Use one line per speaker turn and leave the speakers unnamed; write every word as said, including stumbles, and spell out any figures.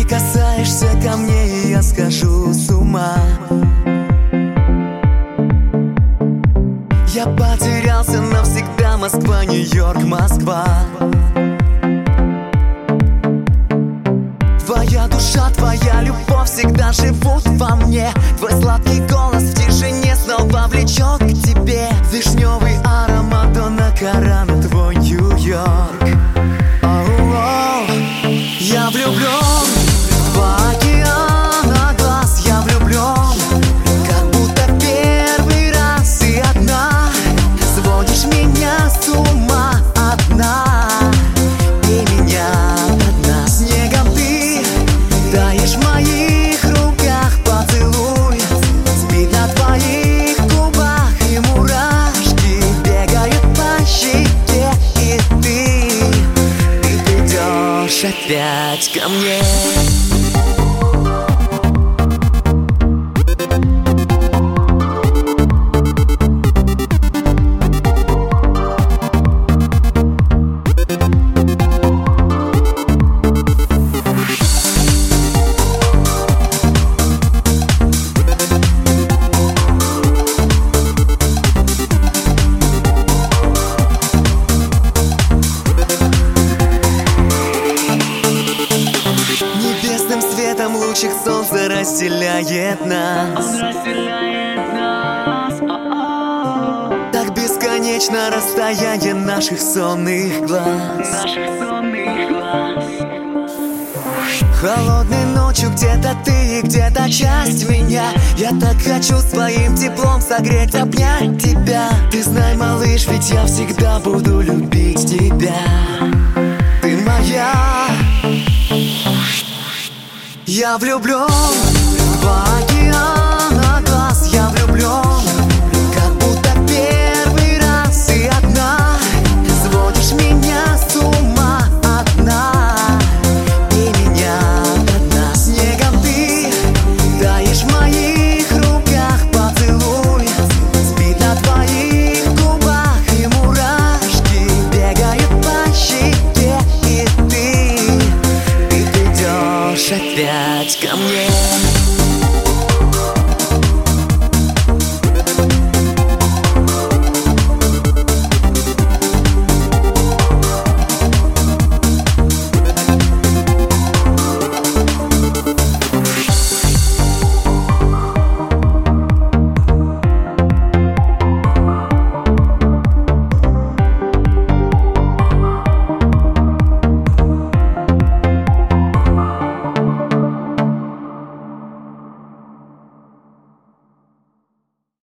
прикасаешься ко мне, и я схожу с ума. Я потерялся навсегда. Москва, Нью-Йорк, Москва. Твоя душа, твоя любовь всегда живут во мне. Твой сладкий голос в тишине снова влечет к тебе. Вишневый аромат Дона Карана, твой Нью-Йорк. Оу-оу. Я влюблен в океан глаз, я влюблен, как будто первый раз. Ты одна, сводишь меня с ума, одна, и меня одна. Снегом ты таешь в моих руках, поцелуй спит на твоих губах, и мурашки бегают по щеке, и ты, ты придешь опять ко мне. Лучик солнца разделяет нас.
Он разделяет нас. О-о-о.
Так бесконечно расстояние наших сонных глаз.
Наших сонных глаз.
Холодной ночью где-то ты и где-то часть меня. Я так хочу своим теплом согреть, обнять тебя. Ты знай, малыш, ведь я всегда буду любить тебя. Ты моя. Я влюблен в океан глаз, я влюблен, как будто первый раз. Ты одна, сводишь меня с ума, одна, и меня одна. Снегом ты таешь в моих руках, поцелуй спит на твоих губах, и мурашки бегают по щеке, и ты, ты придешь опять ко мне.